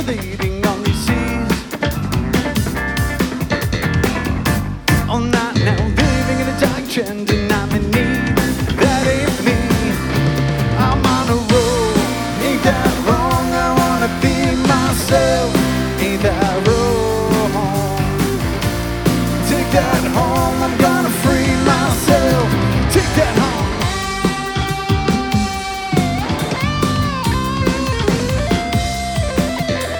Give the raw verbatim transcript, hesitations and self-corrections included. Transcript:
leading on these seas. All night now, living in a dark trend, and I'm in need.